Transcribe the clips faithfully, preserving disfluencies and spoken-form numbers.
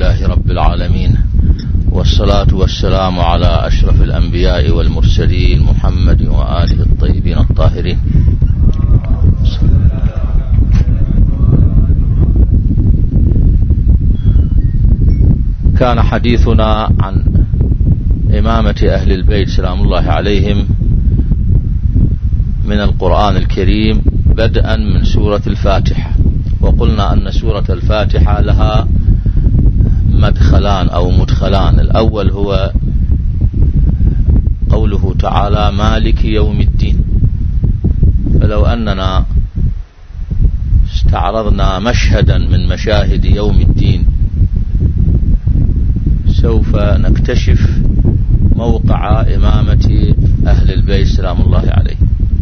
لله رب العالمين، والصلاة والسلام على أشرف الأنبياء والمرسلين محمد وآله الطيبين الطاهرين. كان حديثنا عن إمامة أهل البيت سلام الله عليهم من القرآن الكريم بدءا من سورة الفاتحة، وقلنا أن سورة الفاتحة لها مدخلان أو مدخلان. الأول هو قوله تعالى مالك يوم الدين، فلو أننا استعرضنا مشهدا من مشاهد يوم الدين سوف نكتشف موقع إمامة أهل البيت سلام الله عليه.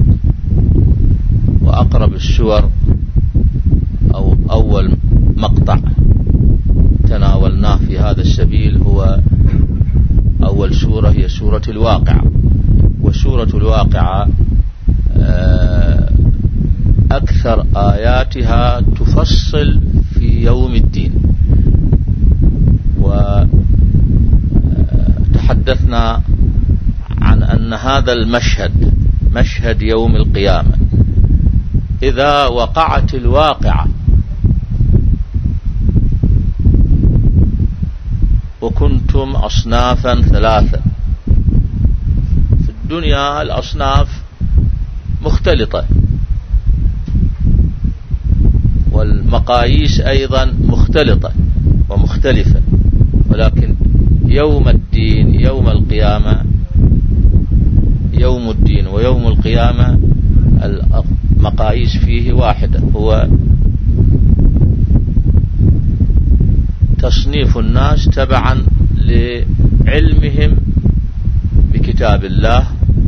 وأقرب السور أو أول مقطع تناولناه في هذا السبيل هو أول سورة هي سورة الواقعة، وسورة الواقعة أكثر آياتها تفصل في يوم الدين. وتحدثنا عن أن هذا المشهد مشهد يوم القيامة إذا وقعت الواقعة وكنتم أصنافا ثلاثة. في الدنيا الأصناف مختلطة والمقاييس أيضا مختلطة ومختلفة، ولكن يوم الدين يوم القيامة يوم الدين ويوم القيامة المقاييس فيه واحدة، هو تصنيف الناس تبعا لعلمهم بكتاب الله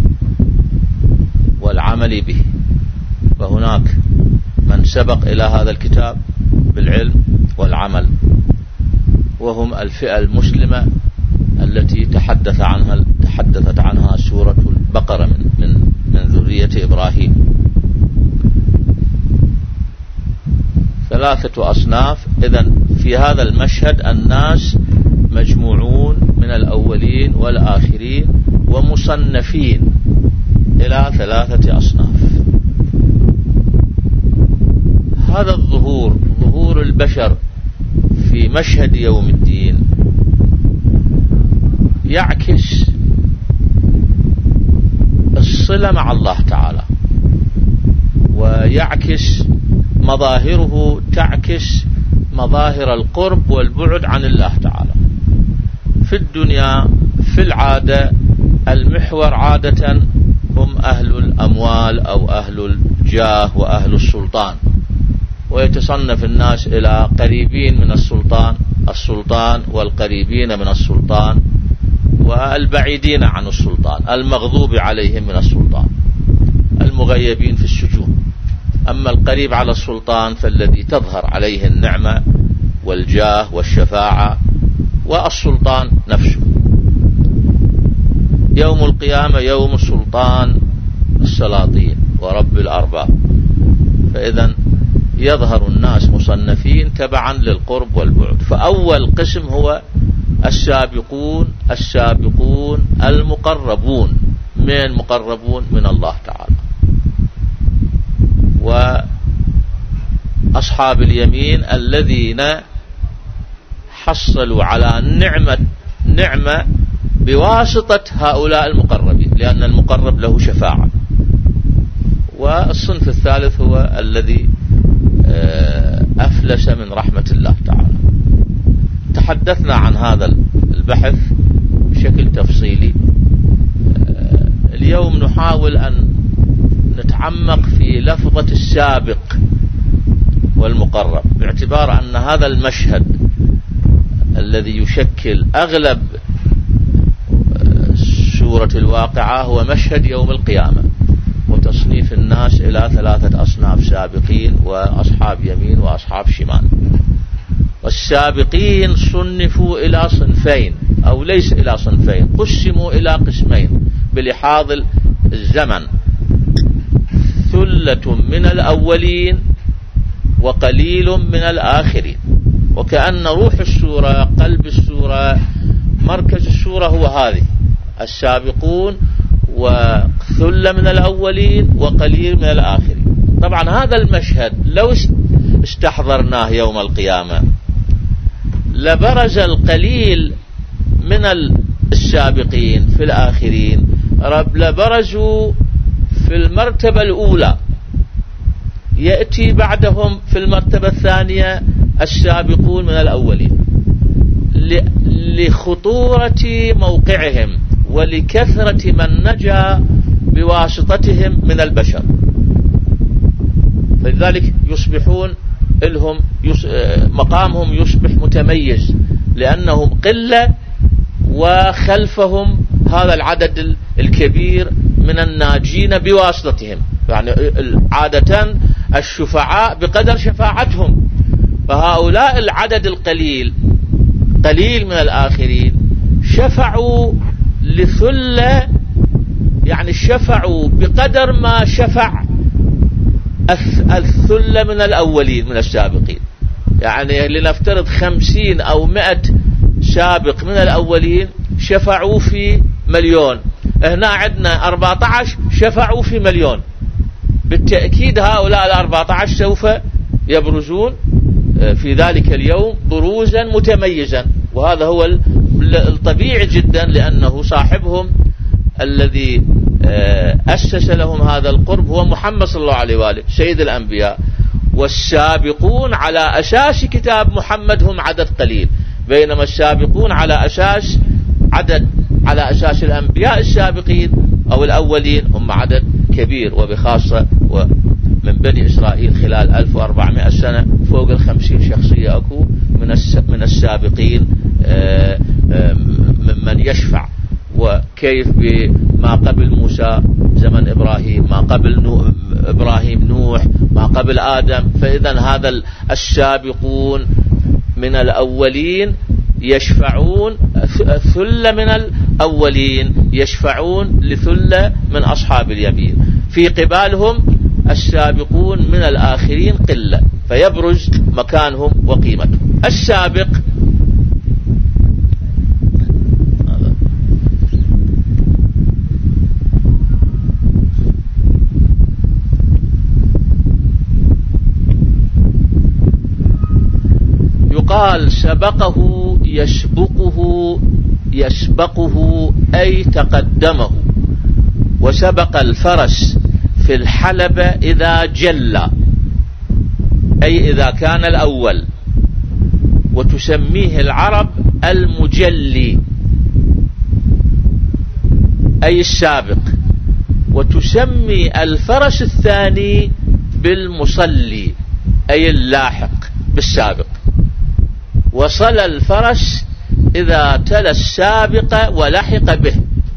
والعمل به. فهناك من سبق إلى هذا الكتاب بالعلم والعمل، وهم الفئة المسلمة التي تحدث عنها تحدثت عنها سورة البقرة من من من ذرية إبراهيم. ثلاثة أصناف. إذن في هذا المشهد الناس مجموعون من الأولين والآخرين ومصنفين إلى ثلاثة أصناف. هذا الظهور ظهور البشر في مشهد يوم الدين يعكس الصلة مع الله تعالى، ويعكس مظاهره تعكس مظاهر القرب والبعد عن الله تعالى. في الدنيا في العادة المحور عادة هم أهل الأموال أو أهل الجاه وأهل السلطان، ويتصنف الناس إلى قريبين من السلطان السلطان والقريبين من السلطان والبعيدين عن السلطان، المغضوب عليهم من السلطان، المغيبين في السجون. أما القريب على السلطان فالذي تظهر عليه النعمة والجاه والشفاعة والسلطان نفسه. يوم القيامة يوم سلطان السلاطين ورب الأرباب، فإذا يظهر الناس مصنفين تبعا للقرب والبعد. فأول قسم هو السابقون السابقون المقربون. من مقربون؟ من الله تعالى. وأصحاب اليمين الذين حصلوا على النعمة نعمة بواسطة هؤلاء المقربين، لأن المقرب له شفاعة. والصنف الثالث هو الذي أفلس من رحمة الله تعالى. تحدثنا عن هذا البحث بشكل تفصيلي. اليوم نحاول أن نتعمق في لفظة السابق والمقرب، باعتبار أن هذا المشهد الذي يشكل أغلب سورة الواقعة هو مشهد يوم القيامة، وتصنيف الناس إلى ثلاثة أصناف: سابقين وأصحاب يمين وأصحاب شمال. والسابقين صنفوا إلى صنفين أو ليس إلى صنفين، قسموا إلى قسمين بلحاظ الزمن: ثلة من الأولين وقليل من الآخرين. وكأن روح السورة، قلب السورة، مركز السورة هو هذه: السابقون وثلة من الأولين وقليل من الآخرين. طبعا هذا المشهد لو استحضرناه يوم القيامة لبرز القليل من السابقين في الآخرين، لبرزوا في المرتبة الأولى، يأتي بعدهم في المرتبة الثانية السابقون من الأولين، لخطورة موقعهم ولكثرة من نجا بواسطتهم من البشر، فلذلك يصبحون لهم مقامهم يصبح متميز لأنهم قلة وخلفهم هذا العدد الكبير من الناجين بواسطتهم. يعني عادة الشفعاء بقدر شفاعتهم، فهؤلاء العدد القليل قليل من الآخرين شفعوا لثلة، يعني شفعوا بقدر ما شفع الثلة من الأولين من السابقين. يعني لنفترض خمسين أو مئة سابق من الأولين شفعوا في مليون، هنا عندنا أربعة عشر شفعوا في مليون. بالتأكيد هؤلاء الأربعة عشر سوف يبرزون في ذلك اليوم بروزا متميزا، وهذا هو الطبيعي جدا، لأنه صاحبهم الذي أسس لهم هذا القرب هو محمد صلى الله عليه وآله سيد الأنبياء. والسابقون على أساس كتاب محمد هم عدد قليل، بينما السابقون على أساس عدد على أساس الأنبياء السابقين أو الأولين هم عدد كبير، وبخاصة ومن بني إسرائيل خلال ألف وأربعمائة سنة فوق الخمسين شخصية أكو من السابقين من يشفع. وكيف بما قبل موسى زمن إبراهيم، ما قبل نوح إبراهيم نوح، ما قبل آدم. فإذا هذا السابقون من الأولين يشفعون، ثلة من الأولين يشفعون لثلة من أصحاب اليمين، في قبالهم السابقون من الآخرين قلة، فيبرز مكانهم وقيمتهم. السابق قال سبقه يسبقه يسبقه أي تقدمه، وسبق الفرس في الحلبة إذا جل، أي إذا كان الأول. وتسميه العرب المجلي أي السابق، وتسمي الفرس الثاني بالمصلي أي اللاحق بالسابق. وصل الفرس إذا تلا السابق ولحق به.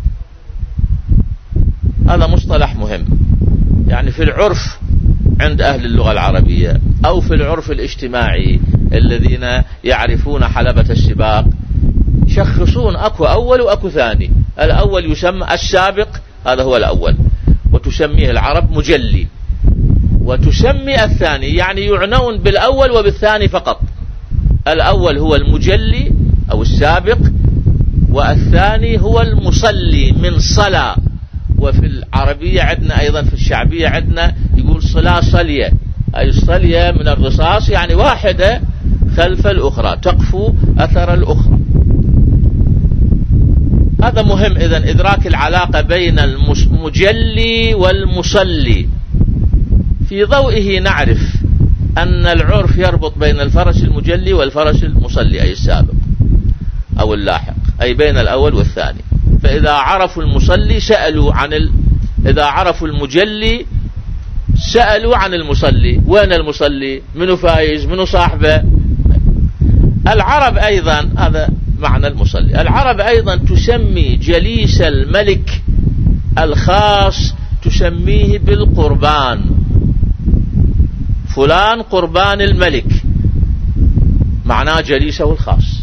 هذا مصطلح مهم، يعني في العرف عند أهل اللغة العربية أو في العرف الاجتماعي الذين يعرفون حلبة السباق يشخصون أكو أول وأكو ثاني. الأول يسمى السابق، هذا هو الأول، وتسميه العرب مجلي. وتسمي الثاني، يعني يعنون بالأول وبالثاني فقط. الأول هو المجلي أو السابق، والثاني هو المصلي من صلاة. وفي العربية عندنا أيضا في الشعبية عندنا يقول صلاة صلية، أي الصلية من الرصاص، يعني واحدة خلف الأخرى تقفو أثر الأخرى. هذا مهم إذن إدراك العلاقة بين المجلي والمصلي. في ضوئه نعرف أن العرف يربط بين الفرس المجلي والفرس المصلي أي السابق أو اللاحق، أي بين الأول والثاني. فإذا عرفوا المصلي سألوا عن ال... إذا عرفوا المجلي سألوا عن المصلي، وين المصلي، منو فايز، منو صاحبه. العرب أيضا، هذا معنى المصلي، العرب أيضا تسمي جليس الملك الخاص تسميه بالقربان، فلان قربان الملك، معناه جليسه الخاص.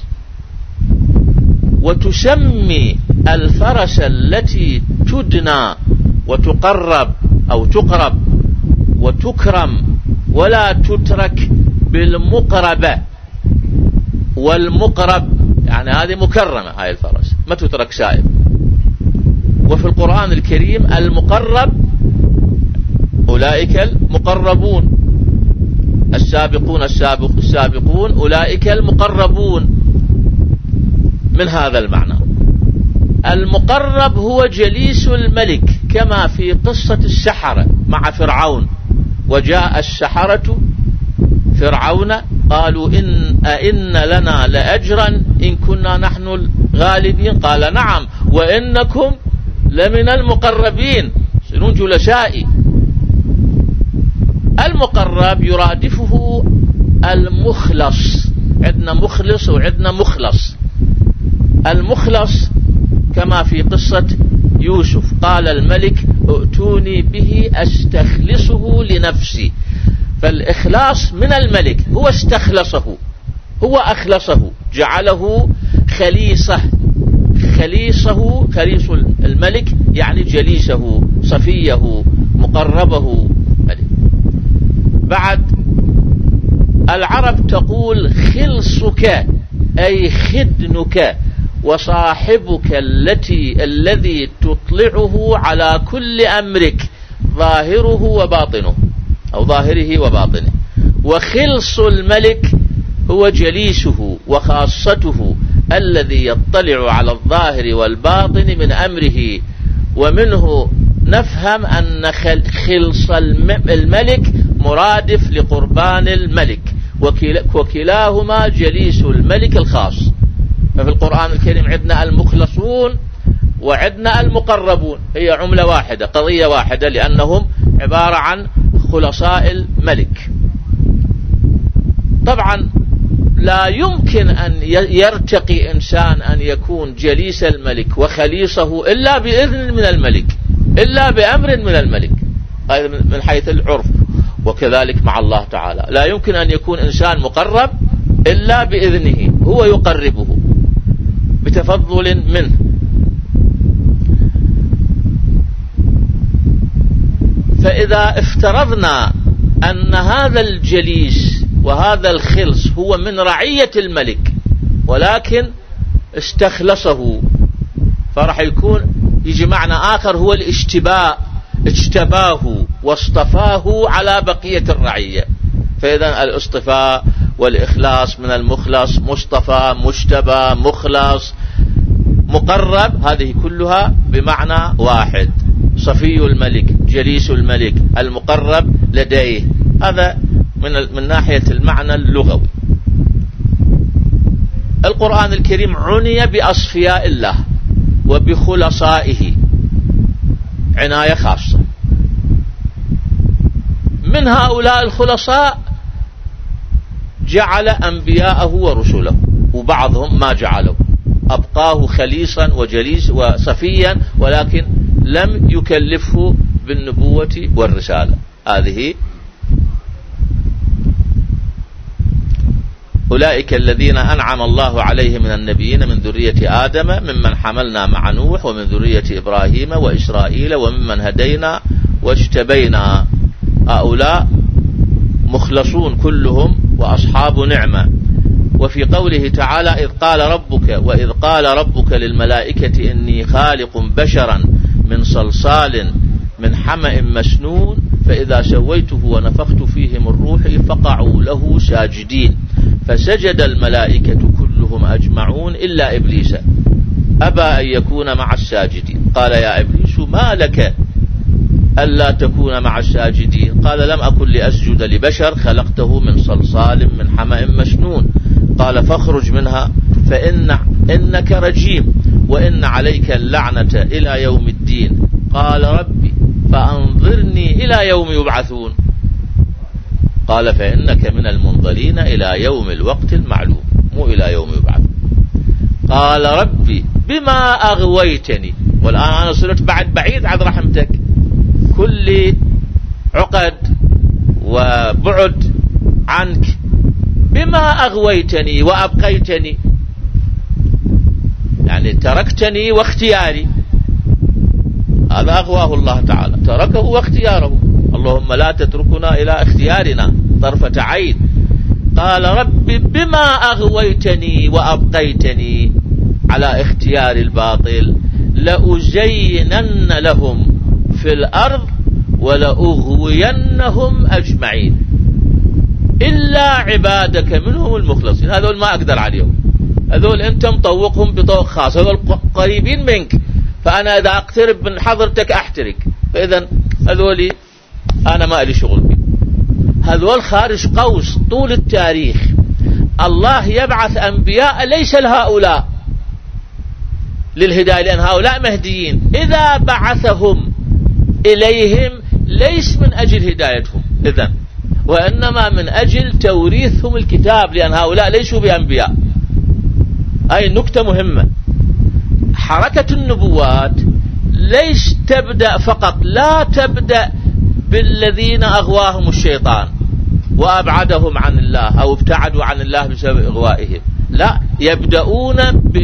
وتسمي الفرس التي تدنى وتقرب أو تقرب وتكرم ولا تترك بالمقربة، والمقرب، يعني هذه مكرمة هاي الفرس ما تترك سائب. وفي القرآن الكريم المقرب أولئك المقربون، السابقون السابق السابقون أولئك المقربون. من هذا المعنى المقرب هو جليس الملك، كما في قصة السحرة مع فرعون، وجاء السحرة فرعون قالوا إن أئن لنا لأجرا إن كنا نحن الغالبين، قال نعم وإنكم لمن المقربين سنون جلسائي. المقرب يرادفه المخلص، عندنا مخلص وعندنا مخلص. المخلص كما في قصة يوسف قال الملك ائتوني به أستخلصه لنفسي، فالإخلاص من الملك، هو استخلصه، هو أخلصه، جعله خليصه، خليصه خليص الملك يعني جليسه صفيه مقربه ملك. بعد العرب تقول خلصك أي خدنك، وصاحبك التي الذي تطلعه على كل أمرك ظاهره وباطنه أو ظاهره وباطنه. وخلص الملك هو جليسه وخاصته الذي يطلع على الظاهر والباطن من أمره. ومنه نفهم أن خلص الملك مرادف لقربان الملك، وكلاهما جليس الملك الخاص. ففي القرآن الكريم عندنا المخلصون وعندنا المقربون، هي عملة واحدة قضية واحدة، لأنهم عبارة عن خلصاء الملك. طبعا لا يمكن أن يرتقي إنسان أن يكون جليس الملك وخليصه إلا بإذن من الملك، إلا بأمر من الملك، من حيث العرف. وكذلك مع الله تعالى لا يمكن أن يكون إنسان مقرب إلا بإذنه، هو يقربه بتفضل منه. فإذا افترضنا أن هذا الجليس وهذا الخلص هو من رعية الملك ولكن استخلصه، فرح يكون يجي معنى آخر هو الاشتباء، اجتباه واصطفاه على بقية الرعية. فإذا الاصطفاء والإخلاص من المخلص، مصطفى مجتبى مخلص مقرب، هذه كلها بمعنى واحد، صفي الملك جليس الملك المقرب لديه. هذا من من ناحية المعنى اللغوي. القرآن الكريم عني بأصفياء الله وبخلصائه عناية خاصة. من هؤلاء الخلصاء جعل أنبياءه ورسله، وبعضهم ما جعله، أبقاه خليصا وجليس وصفيا، ولكن لم يكلفه بالنبوة والرسالة. هذه أولئك الذين أنعم الله عليهم من النبيين من ذرية آدم ممن حملنا مع نوح ومن ذرية إبراهيم وإسرائيل وممن هدينا واجتبينا. هؤلاء مخلصون كلهم وأصحاب نعمة. وفي قوله تعالى إذ قال ربك وإذ قال ربك للملائكة إني خالق بشرا من صلصال من حمأ مسنون فإذا سويته ونفخت فيه من روحي فقعوا له ساجدين فسجد الملائكة كلهم أجمعون إلا إبليس أبى أن يكون مع الساجدين قال يا إبليس ما لك ألا تكون مع الساجدين قال لم أكن لأسجد لبشر خلقته من صلصال من حمأ مسنون قال فاخرج منها فإن إنك رجيم وإن عليك اللعنة إلى يوم الدين قال ربي فأنظرني إلى يوم يبعثون قال فإنك من المنظرين إلى يوم الوقت المعلوم مو إلى يوم يبعث. قال ربي بما أغويتني، والآن أنا صرت بعد بعيد عن رحمتك، كل عقد وبعد عنك، بما أغويتني وأبقيتني يعني تركتني واختياري. هذا أغواه الله تعالى، تركه واختياره. اللهم لا تتركنا إلى اختيارنا طرفة عين. قال رب بما أغويتني وأبقيتني على اختيار الباطل لأزينن لهم في الأرض ولأغوينهم أجمعين إلا عبادك منهم المخلصين. هذول ما أقدر عليهم، هذول أنت مطوقهم بطوق خاص، هذول قريبين منك، فأنا إذا أقترب من حضرتك أحترق، فإذا هذول أنا ما لي شغل بي. هذول خارج قوس. طول التاريخ الله يبعث أنبياء ليس لهؤلاء للهداية، لأن هؤلاء مهديين. إذا بعثهم إليهم ليس من أجل هدايتهم إذن، وإنما من أجل توريثهم الكتاب، لأن هؤلاء ليسوا بأنبياء. هاي نكتة مهمة. حركة النبوات ليش تبدأ فقط، لا تبدأ بالذين أغواهم الشيطان وأبعدهم عن الله أو ابتعدوا عن الله بسبب إغوائهم، لا، يبدأون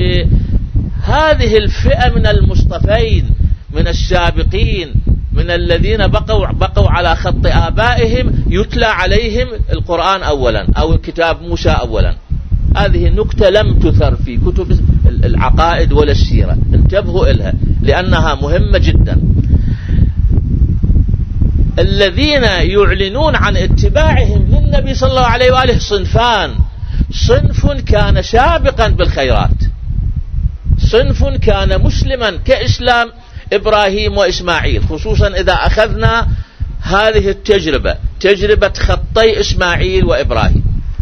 بهذه الفئة من المصطفين من السابقين من الذين بقوا, بقوا على خط آبائهم، يتلى عليهم القرآن أولا أو كتاب موسى أولا. هذه النكتة لم تثر في كتب العقائد ولا السيرة، انتبهوا إلها لأنها مهمة جدا. الذين يعلنون عن اتباعهم للنبي صلى الله عليه وآله صنفان: صنف كان سابقا بالخيرات، صنف كان مسلما كإسلام إبراهيم وإسماعيل، خصوصا إذا أخذنا هذه التجربة، تجربة خطي إسماعيل وإبراهيم،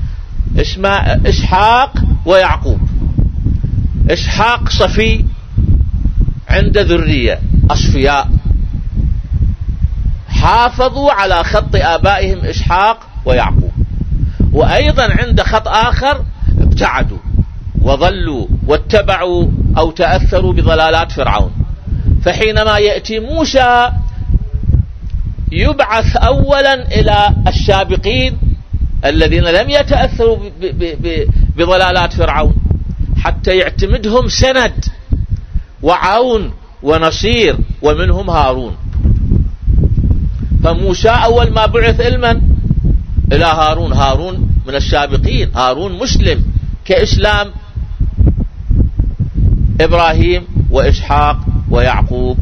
إسحاق ويعقوب. إسحاق صفي عند ذرية أصفياء حافظوا على خط آبائهم إسحاق ويعقوب، وأيضا عند خط آخر ابتعدوا وظلوا واتبعوا أو تأثروا بضلالات فرعون. فحينما يأتي موسى يبعث أولا إلى السابقين الذين لم يتأثروا بضلالات فرعون حتى يعتمدهم سند وعون ونصير، ومنهم هارون. فموسى أول ما بعث إلمن إلى هارون، هارون من السابقين، هارون مسلم كإسلام إبراهيم وإسحاق ويعقوب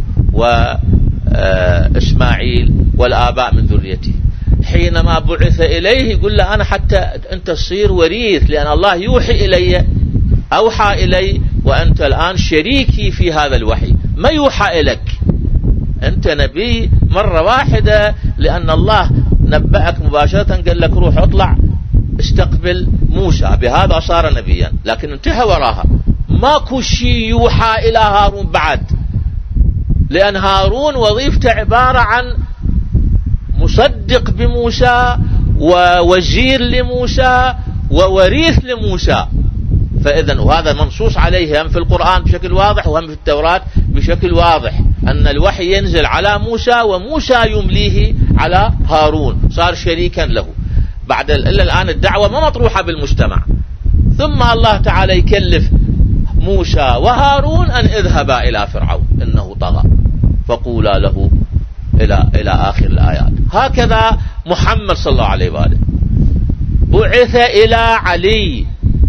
وإسماعيل والآباء من ذريته. حينما بعث إليه يقول له أنا حتى أنت تصير وريث، لأن الله يوحي إلي، أوحى إلي، وأنت الآن شريكي في هذا الوحي، ما يوحى إليك، أنت نبي مرة واحدة، لأن الله نبأك مباشرة قال لك روح اطلع استقبل موسى، بهذا صار نبيا، لكن انتهى وراها، ماكو شيء يوحى إلى هارون بعد، لأن هارون وظيفته عبارة عن مصدق بموسى ووزير لموسى ووريث لموسى. فإذن وهذا منصوص عليه هم في القرآن بشكل واضح وهم في التوراة بشكل واضح، أن الوحي ينزل على موسى وموسى يمليه على هارون، صار شريكا له. بعد إلا الآن الدعوة ما مطروحة بالمجتمع، ثم الله تعالى يكلف موسى وهارون أن اذهبا إلى فرعون إنه طغى فقولا له إلى إلى آخر الآيات. هكذا محمد صلى الله عليه وآله بعث إلى علي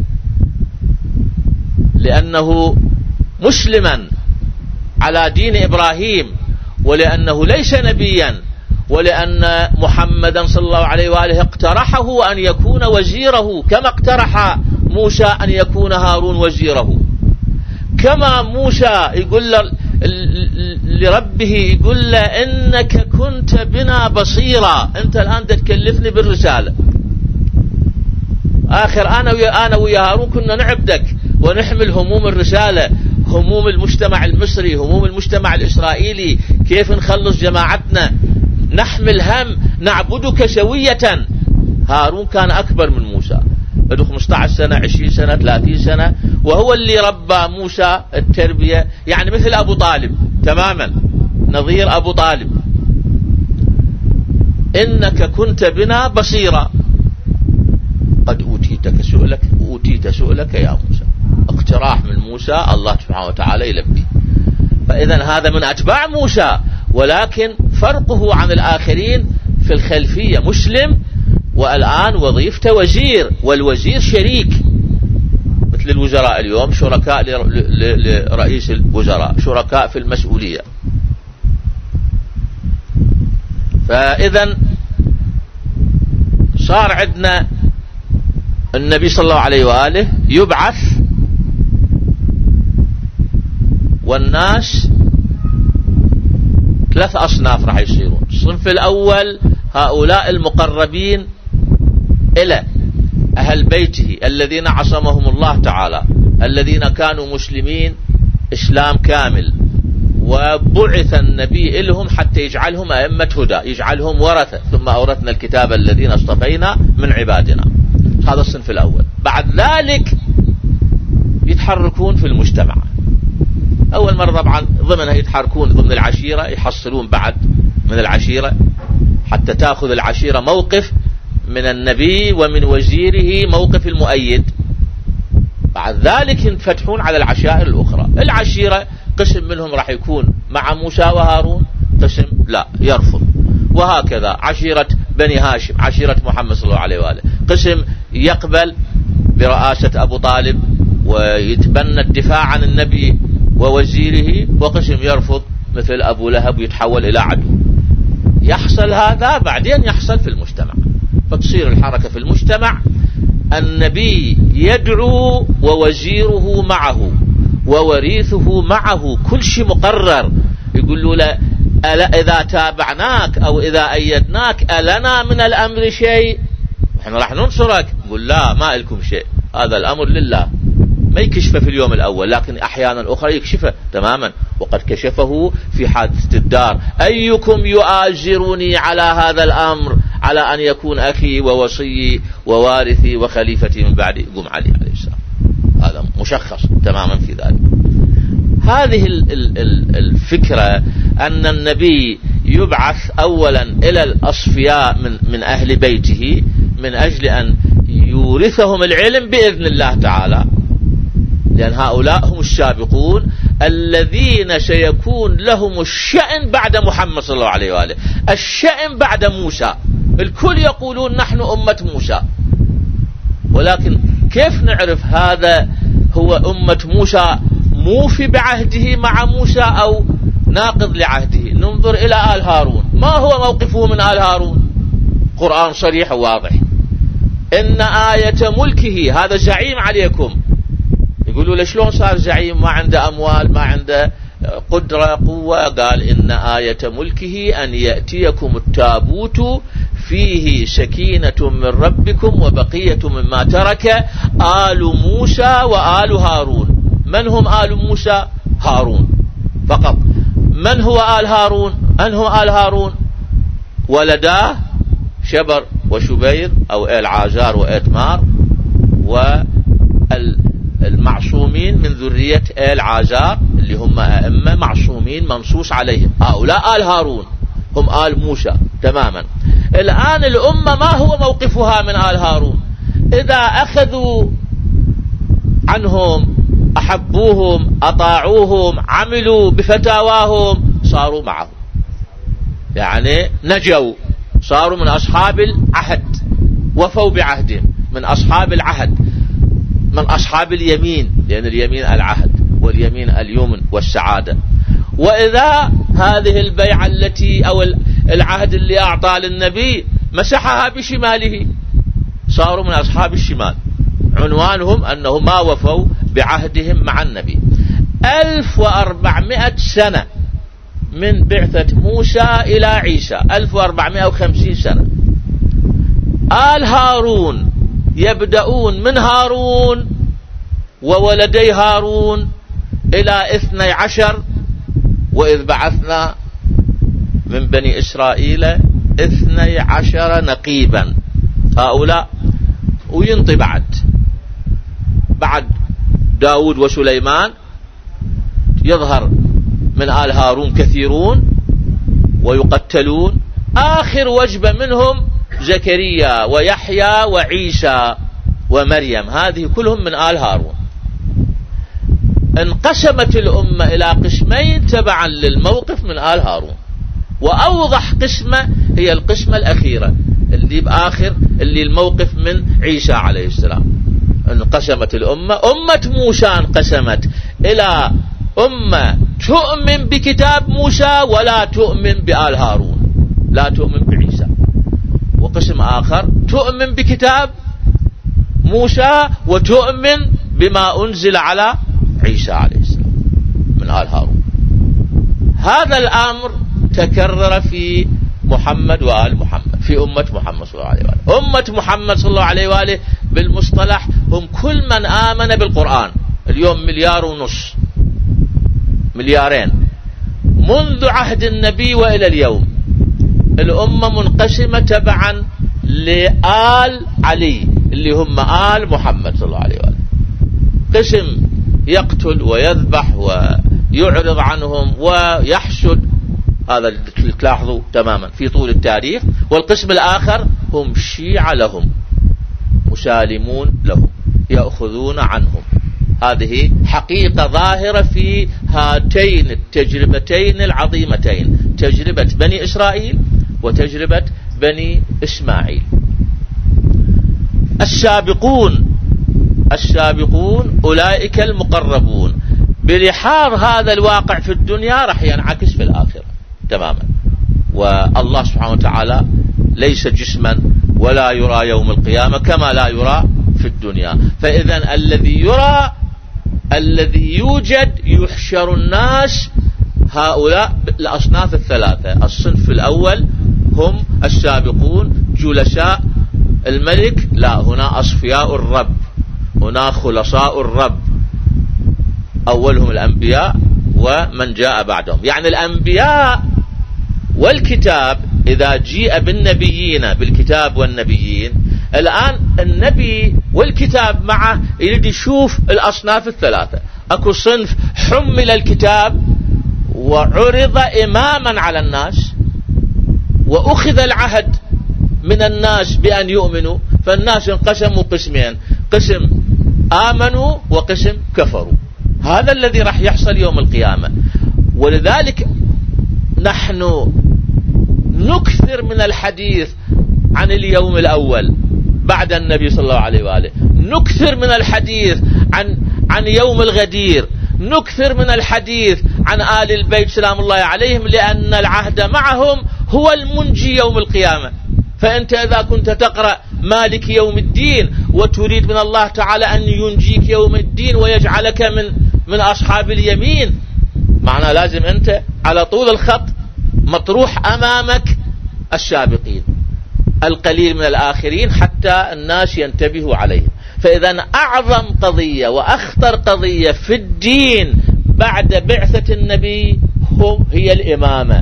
لأنه مسلما على دين إبراهيم، ولأنه ليس نبيا، ولأن محمدا صلى الله عليه وآله اقترحه أن يكون وزيره، كما اقترح موسى أن يكون هارون وزيره. كما موسى يقول لربه، يقول له إنك كنت بنا بصيرا، أنت الآن تكلفني بالرسالة، آخر أنا ويا أنا ويا هارون كنا نعبدك ونحمل هموم الرسالة، هموم المجتمع المصري، هموم المجتمع الإسرائيلي، كيف نخلص جماعتنا، نحمل هم، نعبدك سوية. هارون كان أكبر من موسى، عنده خمسة عشر سنة، عشرين سنة، ثلاثين سنة، وهو اللي ربى موسى التربية، يعني مثل أبو طالب تماما، نظير أبو طالب. إنك كنت بنا بصيرا قد أوتيتك سؤلك، أوتيت سؤلك يا موسى، اقتراح من موسى الله سبحانه وتعالى يلبي. فإذا هذا من أتباع موسى، ولكن فرقه عن الآخرين في الخلفية، مسلم والآن وظيفته وزير، والوزير شريك مثل الوزراء اليوم شركاء لرئيس الوزراء، شركاء في المسؤولية. فإذا صار عندنا النبي صلى الله عليه وآله يبعث، والناس ثلاث أصناف راح يصيرون. الصنف الأول هؤلاء المقربين إلى أهل بيته الذين عصمهم الله تعالى، الذين كانوا مسلمين إسلام كامل، وبعث النبي إلهم حتى يجعلهم أئمة هدى، يجعلهم ورثة، ثم أورثنا الكتاب الذين اصطفينا من عبادنا. هذا الصنف الأول. بعد ذلك يتحركون في المجتمع. أول مرة طبعا ضمنها يتحركون ضمن العشيرة، يحصلون بعد من العشيرة حتى تأخذ العشيرة موقف من النبي ومن وزيره، موقف المؤيد. بعد ذلك ينفتحون على العشائر الأخرى. العشيرة قسم منهم راح يكون مع موسى وهارون، قسم لا يرفض، وهكذا عشيرة بني هاشم، عشيرة محمد صلى الله عليه وآله، قسم يقبل برئاسة أبو طالب ويتبنى الدفاع عن النبي ووزيره، وقسم يرفض مثل أبو لهب ويتحول إلى عدو. يحصل هذا بعدين يحصل في المجتمع، فتصير الحركة في المجتمع. النبي يدعو ووزيره معه ووريثه معه، كل شيء مقرر. يقول له ألا إذا تابعناك أو إذا أيدناك ألنا من الأمر شيء؟ احنا راح ننصرك. يقول لا، ما لكم شيء، هذا الأمر لله. ما يكشفه في اليوم الأول، لكن أحيانا أخرى يكشفه تماما، وقد كشفه في حادثة الدار. أيكم يؤازرني على هذا الأمر، على أن يكون أخي ووصي ووارثي وخليفتي من بعدي؟ قم علي عليه السلام. هذا مشخص تماما في ذلك. هذه الفكرة أن النبي يبعث أولا إلى الأصفياء من, من أهل بيته من أجل أن يورثهم العلم بإذن الله تعالى، لأن هؤلاء هم السابقون الذين سيكون لهم الشأن بعد محمد صلى الله عليه وآله، الشأن بعد موسى. الكل يقولون نحن أمة موسى، ولكن كيف نعرف هذا هو أمة موسى موفي بعهده مع موسى أو ناقض لعهده؟ ننظر إلى آل هارون، ما هو موقفه من آل هارون؟ قرآن صريح وواضح، إن آية ملكه، هذا زعيم عليكم. يقولوا له شلون صار زعيم؟ ما عنده أموال، ما عنده قدرة قوة. قال إن آية ملكه أن يأتيكم التابوت فيه سكينة من ربكم وبقية مما ترك آل موسى وآل هارون. من هم آل موسى؟ هارون فقط. من هو آل هارون؟ من هو آل هارون؟ ولداه شبر وشبير أو آل عازار وإتمار، والمعصومين من ذرية آل عازار اللي هم أئمة معصومين منصوص عليهم. هؤلاء آل هارون هم آل موسى تماما. الآن الأمة ما هو موقفها من آل هارون؟ إذا أخذوا عنهم، أحبوهم، أطاعوهم، عملوا بفتاواهم، صاروا معه، يعني نجوا، صاروا من أصحاب العهد، وفوا بعهدهم، من أصحاب العهد، من أصحاب اليمين، لأن اليمين العهد واليمين اليمن والسعادة. وإذا هذه البيعة التي أو العهد اللي أعطى للنبي مسحها بشماله، صاروا من أصحاب الشمال، عنوانهم أنهم ما وفوا بعهدهم مع النبي. ألف وأربعمائة سنة من بعثة موسى إلى عيسى، ألف وأربعمائة وخمسين سنة. آل هارون يبدأون من هارون وولدي هارون إلى اثني عشر، وإذ بعثنا من بني إسرائيل اثني عشر نقيبا. هؤلاء وينطي بعد بعد داود وسليمان يظهر من آل هارون كثيرون ويقتلون. آخر وجبة منهم زكريا ويحيى وعيسى ومريم، هذه كلهم من آل هارون. انقسمت الأمة إلى قسمين تبعا للموقف من آل هارون، وأوضح قسمة هي القسمة الأخيرة اللي بآخر اللي الموقف من عيسى عليه السلام. انقسمت الأمة، أمة موسى انقسمت إلى أمة تؤمن بكتاب موسى ولا تؤمن بآل هارون، لا تؤمن بعيسى، وقسم آخر تؤمن بكتاب موسى وتؤمن بما أنزل على عيسى عليه السلام من آل هارون. هذا الأمر تكرر في محمد وآل محمد، في أمة محمد صلى الله عليه وآله. أمة محمد صلى الله عليه وآله بالمصطلح هم كل من آمن بالقرآن. اليوم مليار ونص، مليارين منذ عهد النبي وإلى اليوم. الأمة منقسمة تبعا لآل علي اللي هم آل محمد صلى الله عليه وآله. قسم يقتل ويذبح ويعرض عنهم ويحشد، هذا اللي تلاحظوا تماما في طول التاريخ. والقسم الآخر هم شيعة لهم، مسالمون لهم، يأخذون عنهم. هذه حقيقة ظاهرة في هاتين التجربتين العظيمتين، تجربة بني إسرائيل وتجربة بني إسماعيل. السابقون السابقون أولئك المقربون. بلحاظ هذا الواقع في الدنيا راح ينعكس في الآخرة تماما. والله سبحانه وتعالى ليس جسما ولا يرى يوم القيامة كما لا يرى في الدنيا. فإذا الذي يرى، الذي يوجد، يحشر الناس هؤلاء الأصناف الثلاثة. الصنف الأول هم السابقون جلساء الملك، لا، هنا أصفياء الرب، هنا خلصاء الرب، أولهم الأنبياء ومن جاء بعدهم. يعني الأنبياء والكتاب، إذا جيء بالنبيين بالكتاب والنبيين، الآن النبي والكتاب معه يريد يشوف الأصناف الثلاثة. أكو صنف حمل الكتاب وعرض إماما على الناس وأخذ العهد من الناس بأن يؤمنوا، فالناس انقسموا قسمين، قسم آمنوا وقسم كفروا. هذا الذي راح يحصل يوم القيامة. ولذلك نحن نكثر من الحديث عن اليوم الأول بعد النبي صلى الله عليه وآله، نكثر من الحديث عن عن يوم الغدير، نكثر من الحديث عن آل البيت سلام الله عليهم، لأن العهد معهم هو المنجي يوم القيامة. فأنت إذا كنت تقرأ مالك يوم الدين وتريد من الله تعالى أن ينجيك يوم الدين ويجعلك من من أصحاب اليمين، معناه لازم أنت على طول الخط مطروح أمامك السابقين، القليل من الآخرين، حتى الناس ينتبهوا عليهم. فإذا أعظم قضية وأخطر قضية في الدين بعد بعثة النبي هم هي الإمامة.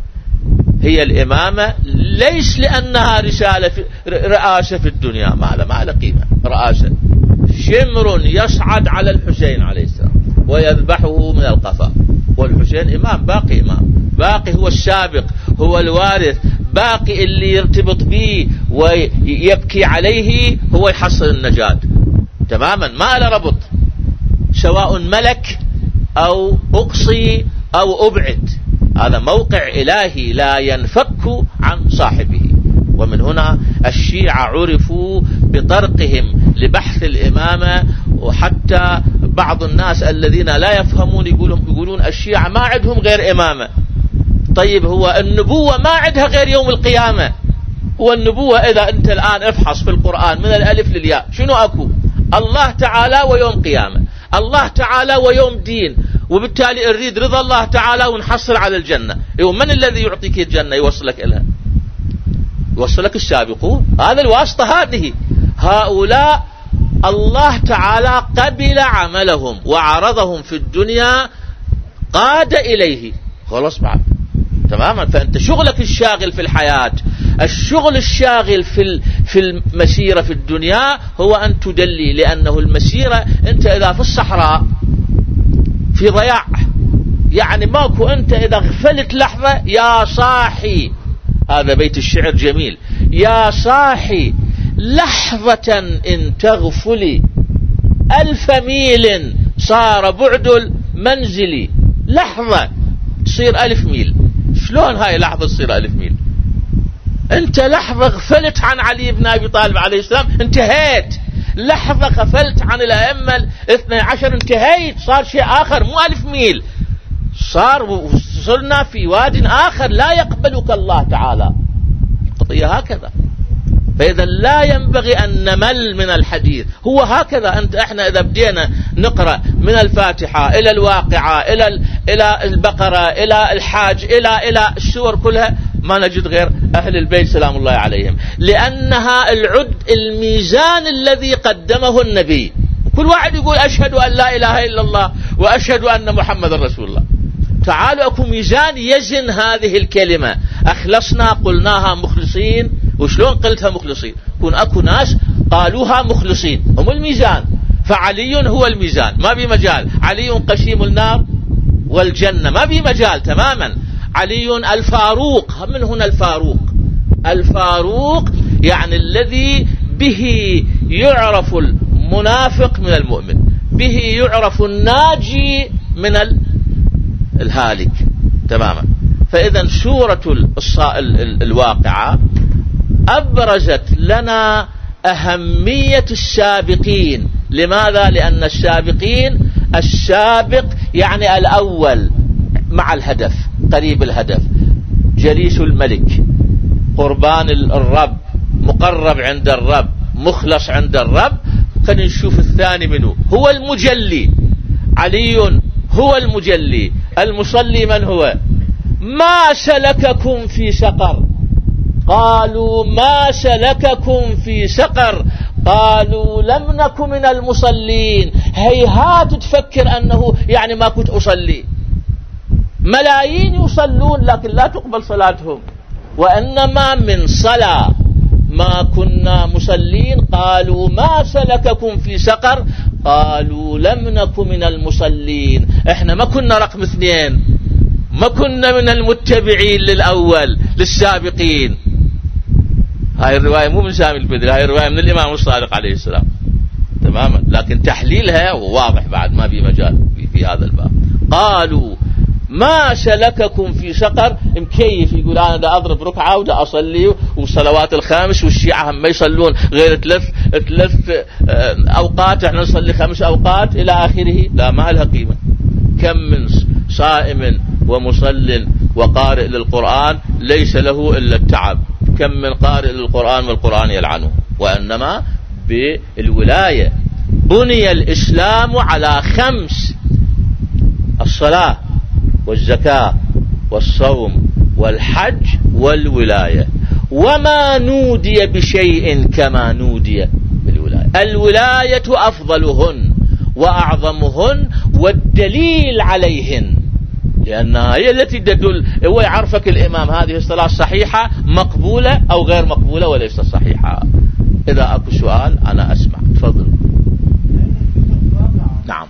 هي الإمامة ليس لأنها رسالة في رئاسة في الدنيا، ما له ما له قيمة رئاسة. شمر يصعد على الحسين عليه السلام ويذبحه من القفا، والحسين إمام، باقي إمام، باقي هو السابق، هو الوارث، باقي اللي يرتبط به ويبكي عليه هو يحصل النجاة تماما، ما له ربط، سواء ملك أو أقصي أو أبعد. هذا موقع إلهي لا ينفك عن صاحبه. ومن هنا الشيعة عرفوا بطرقهم لبحث الإمامة. وحتى بعض الناس الذين لا يفهمون يقولون, يقولون الشيعة ما عندهم غير إمامة. طيب هو النبوة ما عندها غير يوم القيامة. هو النبوة إذا أنت الآن افحص في القرآن من الألف للياء شنو أكو؟ الله تعالى ويوم قيامة، الله تعالى ويوم دين، وبالتالي نريد رضا الله تعالى ونحصل على الجنة. من الذي يعطيك الجنة يوصلك إلها؟ يوصلك السابقون. هذا الواسطة هذه. هؤلاء الله تعالى قبل عملهم وعرضهم في الدنيا، قاد إليه، خلاص بعد تماما. فأنت شغلك الشاغل في الحياة، الشغل الشاغل في في المسيرة في الدنيا هو أن تدلي، لأنه المسيرة أنت إذا في الصحراء في ضياع، يعني ماكو، أنت إذا غفلت لحظة يا صاحي، هذا بيت الشعر جميل، يا صاحي لحظة إن تغفلي ألف ميل صار بعد المنزل. لحظة تصير ألف ميل. شلون هاي لحظة تصير ألف ميل؟ أنت لحظة غفلت عن علي بن أبي طالب عليه السلام انتهيت، لحظة غفلت عن الأئمة الاثنى عشر انتهيت، صار شيء آخر مو ألف ميل، صار وصلنا في واد آخر لا يقبلك الله تعالى. القضية هكذا. فإذا لا ينبغي أن نمل من الحديث، هو هكذا. أنت إحنا إذا بدينا نقرأ من الفاتحة إلى الواقعة إلى إلى البقرة إلى الحاج إلى إلى السور كلها ما نجد غير أهل البيت سلام الله عليهم، لأنها العد الميزان الذي قدمه النبي. كل واحد يقول أشهد أن لا إله إلا الله وأشهد أن محمد رسول الله. تعالوا أكو ميزان يزن هذه الكلمة. أخلصنا قلناها مخلصين، وشلون قلتها مخلصين؟ كون أكو ناس قالوها مخلصين هم الميزان، فعلي هو الميزان ما بي مجال. علي قشيم النار والجنة ما بي مجال تماما. علي الفاروق، من هنا الفاروق؟ الفاروق يعني الذي به يعرف المنافق من المؤمن، به يعرف الناجي من الهالك تماما. فإذا سورة الواقعة أبرزت لنا أهمية السابقين. لماذا؟ لأن السابقين، السابق يعني الأول مع الهدف، قريب الهدف، جليس الملك، قربان الرب، مقرب عند الرب، مخلص عند الرب. خلينا نشوف الثاني منه، هو المجلي. علي هو المجلي. المصلي من هو؟ ما سلككم في سقر؟ قالوا ما سلككم في سقر؟ قالوا لم نك من المصلين. هيهات تفكر أنه يعني ما كنت أصلي. ملايين يصلون لكن لا تقبل صلاتهم، وإنما من صلاة ما كنا مصلين. قالوا ما سلككم في سقر؟ قالوا لم نك من المصلين. احنا ما كنا رقم اثنين، ما كنا من المتبعين للأول للسابقين. هاي الرواية مو من سامي البدري، هاي الرواية من الإمام الصادق عليه السلام تماما، لكن تحليلها واضح بعد ما في مجال في, في هذا الباب. قالوا ما سلككم في سقر؟ مكيف يقول أنا دا أضرب ركعة ودا أصلي وصلوات الخامس، والشيعة هم ما يصلون غير ثلاث ثلاث أوقات، احنا نصلي خمس أوقات إلى آخره. لا، ما لها قيمة. كم من صائم ومصل وقارئ للقرآن ليس له إلا التعب، كم من قارئ للقرآن والقرآن يلعنه. وإنما بالولاية بني الإسلام على خمس: الصلاة والزكاة والصوم والحج والولاية. وما نودي بشيء كما نودي بالولاية. الولاية أفضلهن وأعظمهن والدليل عليهن، لأنها هي التي تدل. هو يعرفك الإمام هذه الصلاة صحيحة مقبولة أو غير مقبولة وليس صحيحة. إذا أكو سؤال أنا أسمع، تفضل. نعم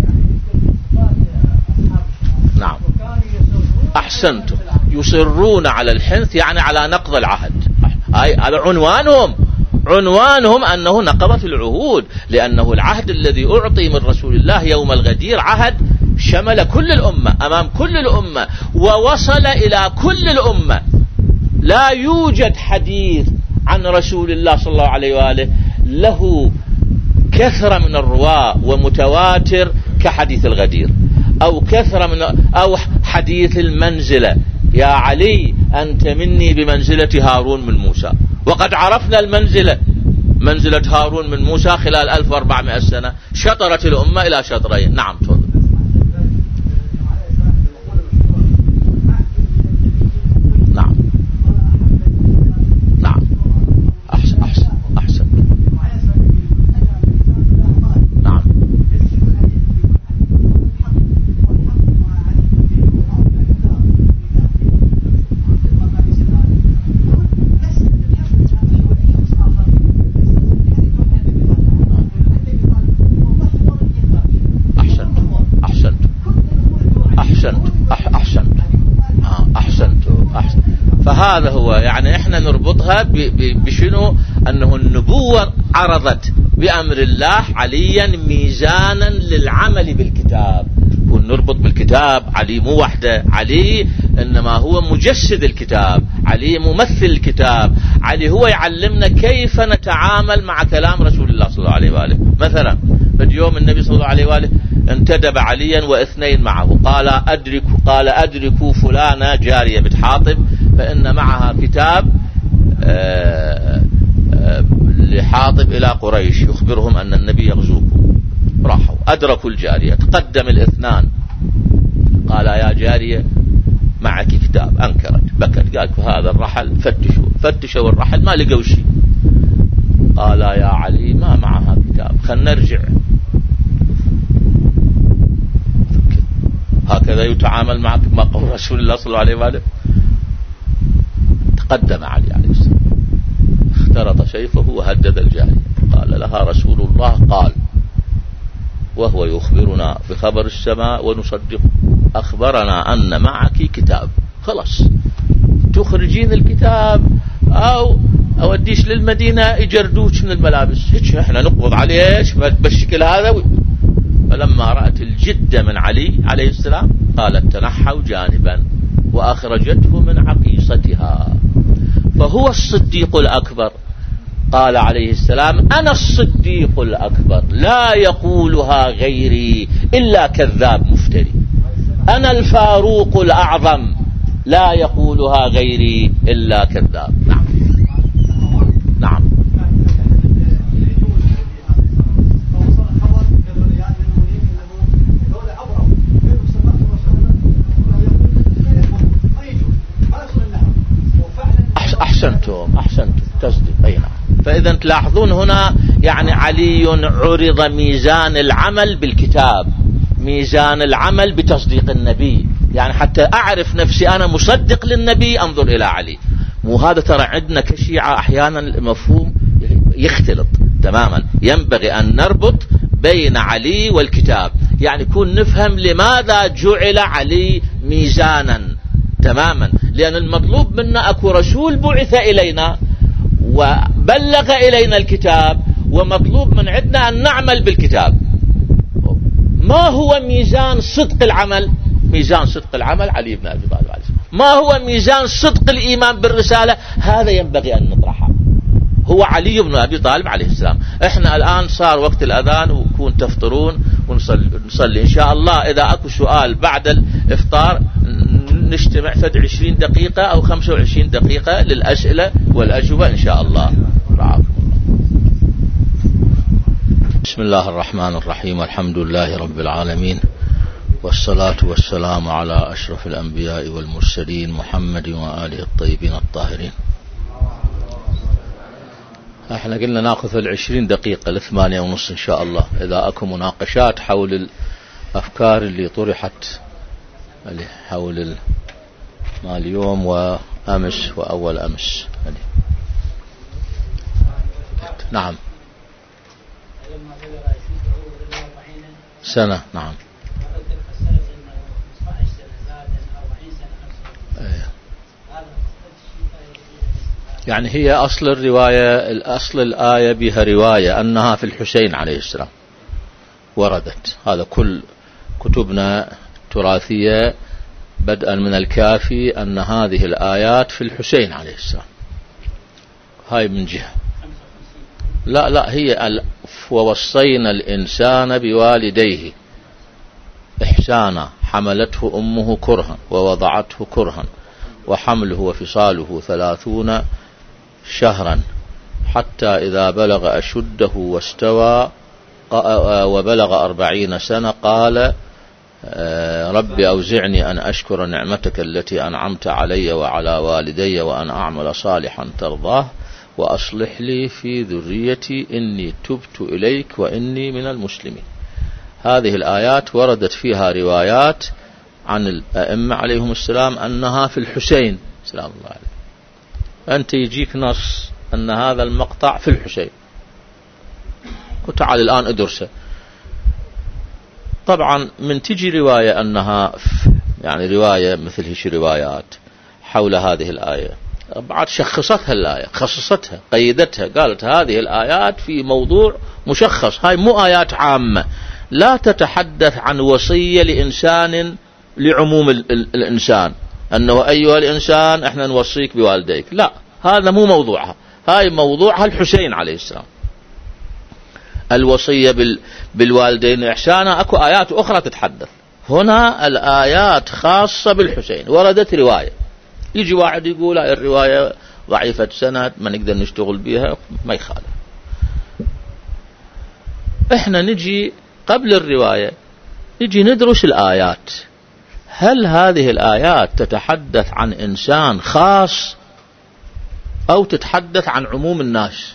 نعم أحسنتم. يصرون على الحنث يعني على نقض العهد. هاي على عنوانهم، عنوانهم أنه نقضت العهود، لأنه العهد الذي أعطي من رسول الله يوم الغدير عهد شمل كل الأمة أمام كل الأمة ووصل إلى كل الأمة. لا يوجد حديث عن رسول الله صلى الله عليه وآله له كثرة من الرواة ومتواتر كحديث الغدير، أو كثرة من أو حديث المنزلة. يا علي أنت مني بمنزلة هارون من موسى، وقد عرفنا المنزلة، منزلة هارون من موسى خلال ألف وأربعمائة سنة شطرت الأمة إلى شطرين. نعم تفضل. نعم نعم أحسن أحسن أحسن. نعم فهذا هو يعني احنا نربطها بشنو؟ انه النبوة عرضت بأمر الله عليا ميزانا للعمل بالكتاب. ونربط بالكتاب علي مو وحده، علي إنما هو مجسد الكتاب، علي ممثل الكتاب، علي هو يعلمنا كيف نتعامل مع كلام رسول الله صلى الله عليه وآله. مثلا في يوم النبي صلى الله عليه وآله انتدب عليا واثنين معه، قال أدركوا قال أدركوا فلانة جارية بنت حاطب فإن معها كتاب آآ آآ لحاطب إلى قريش يخبرهم أن النبي يغزوكم. راحوا أدركوا الجارية، تقدم الاثنان، قال يا جارية معك كتاب، أنكرت بكت، قالت هذا الرحل فتشوا فتشوا الرحل ما لقوا شيء. قال يا علي ما معها كتاب، خلنا نرجع. هكذا يتعامل معك ما قول رسول الله صلى الله عليه وآله. تقدم علي عليه السلام اخترط سيفه وهدد الجارية، قال لها رسول الله قال وهو يخبرنا بخبر السماء ونصدقه، أخبرنا أن معك كتاب، خلاص تخرجين الكتاب أو أوديش للمدينة يجردوش من الملابس، هيك احنا نقبض عليك بالشكل هذا. فلما رأت الجدة من علي عليه السلام قالت تنحوا جانبا وأخرجته من عقيصتها. فهو الصديق الأكبر، قال عليه السلام أنا الصديق الأكبر لا يقولها غيري إلا كذاب مفتري، أنا الفاروق الأعظم لا يقولها غيري إلا كذاب. نعم نعم أحسنتم أحسنتم تصديق. أي نعم. فإذا تلاحظون هنا يعني علي عرض ميزان العمل بالكتاب، ميزان العمل بتصديق النبي، يعني حتى أعرف نفسي أنا مصدق للنبي أنظر إلى علي. مو هذا ترى عندنا كشيعة أحيانا المفهوم يختلط تماما. ينبغي أن نربط بين علي والكتاب، يعني يكون نفهم لماذا جعل علي ميزانا تماما، لأن المطلوب منا أكو رسول بعث إلينا وبلغ إلينا الكتاب، ومطلوب من عندنا أن نعمل بالكتاب. ما هو ميزان صدق العمل؟ ميزان صدق العمل علي بن أبي طالب عليه السلام. ما هو ميزان صدق الإيمان بالرسالة؟ هذا ينبغي أن نطرحه، هو علي بن أبي طالب عليه السلام. احنا الآن صار وقت الأذان وكون تفطرون ونصلي نصلي إن شاء الله. إذا أكو سؤال بعد الإفطار نجتمع فد عشرين دقيقة أو خمسة وعشرين دقيقة للأسئلة والأجوبة إن شاء الله. بسم الله الرحمن الرحيم، والحمد لله رب العالمين، والصلاة والسلام على أشرف الأنبياء والمرسلين محمد وآله الطيبين الطاهرين. احنا قلنا ناخذ العشرين دقيقة لثمانية ونص إن شاء الله. إذا أكو مناقشات حول الأفكار اللي طرحت حول ما اليوم وأمس وأول أمس. نعم سنة. نعم يعني هي أصل الرواية، الأصل الآية بها رواية أنها في الحسين عليه السلام وردت. هذا كل كتبنا تراثية بدءا من الكافي أن هذه الآيات في الحسين عليه السلام. هاي من جهة. لا لا هي ووصينا الإنسان بوالديه إحسانا حملته أمه كرها ووضعته كرها وحمله وفصاله ثلاثون شهرا حتى إذا بلغ أشده واستوى وبلغ أربعين سنة قال رب أوزعني أن أشكر نعمتك التي أنعمت علي وعلى والدي وأن أعمل صالحا ترضاه وأصلح لي في ذريتي إني تبت إليك وإني من المسلمين. هذه الآيات وردت فيها روايات عن الأئمة عليهم السلام أنها في الحسين سلام الله عليه. أنت يجيك نص أن هذا المقطع في الحسين وتعال الآن ادرسه. طبعا من تجي رواية أنها يعني رواية مثل هيش روايات حول هذه الآية بعد شخصتها الآية، خصصتها قيدتها، قالت هذه الآيات في موضوع مشخص، هاي مو آيات عامة، لا تتحدث عن وصية لإنسان لعموم الإنسان، أنه أيها الإنسان إحنا نوصيك بوالديك، لا، هذا مو موضوعها. هاي موضوعها الحسين عليه السلام، الوصية بالوالدين إحسانا. أكو آيات أخرى تتحدث، هنا الآيات خاصة بالحسين. وردت رواية، يجي واحد يقول الرواية ضعيفة سند ما نقدر نشتغل بها، ما يخالف. إحنا نجي قبل الرواية نجي ندرس الآيات، هل هذه الآيات تتحدث عن إنسان خاص أو تتحدث عن عموم الناس؟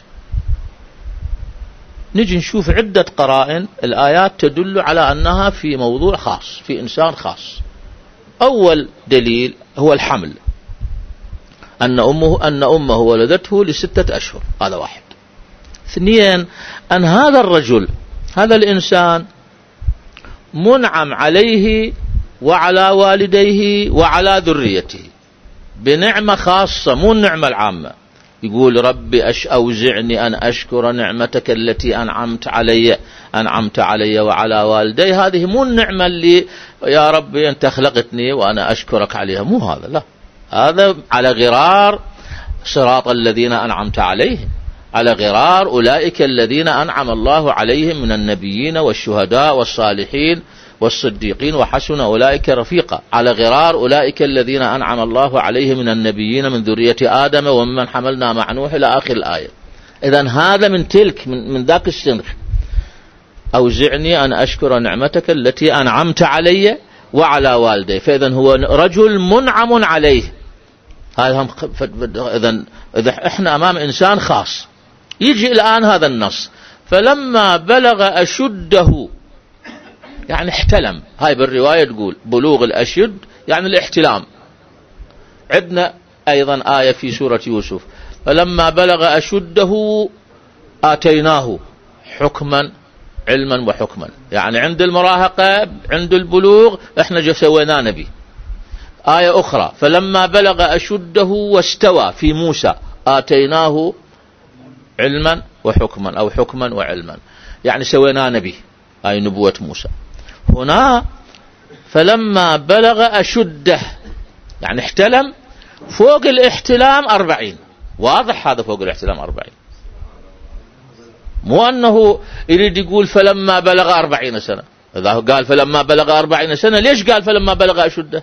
نجي نشوف عدة قرائن، الآيات تدل على أنها في موضوع خاص، في إنسان خاص. أول دليل هو الحمل، أن أمه أن أمه ولدته لستة أشهر، هذا واحد. اثنين، أن هذا الرجل هذا الإنسان منعم عليه وعلى والديه وعلى ذريته بنعمة خاصة، مو النعمة العامة. يقول ربي أش أوزعني أن أشكر نعمتك التي أنعمت علي أنعمت علي وعلى والدي. هذه مو النعمة اللي يا ربي أنت خلقتني وأنا أشكرك عليها، مو هذا، لا، هذا على غرار صراط الذين أنعمت عليهم، على غرار أولئك الذين أنعم الله عليهم من النبيين والشهداء والصالحين والصديقين وحسن أولئك رفيقا، على غرار أولئك الذين أنعم الله عليهم من النبيين من ذرية آدم ومن حملنا مع نوح إلى آخر الآية. إذن هذا من تلك من, من ذاك السنخ، أوزعني أن أشكر نعمتك التي أنعمت علي وعلى والدي. فإذن هو رجل منعم عليه. هذا إذن إذا إحنا أمام إنسان خاص. يجي الآن هذا النص، فلما بلغ أشده، يعني احتلم. هاي بالرواية تقول بلوغ الأشد يعني الاحتلام. عندنا أيضا آية في سورة يوسف، فلما بلغ أشده آتيناه حكما علما وحكما، يعني عند المراهقة عند البلوغ احنا جو سوينا نبي. آية أخرى فلما بلغ أشده واستوى في موسى آتيناه علما وحكما أو حكما وعلما، يعني سوينا نبي، هاي نبوة موسى. هنا فلما بلغ أشده يعني احتلم، فوق الاحتلام أربعين، واضح هذا فوق الاحتلام أربعين، مو أنه يريد يقول فلما بلغ أربعين سنة. إذا قال فلما بلغ أربعين سنة ليش قال فلما بلغ أشده؟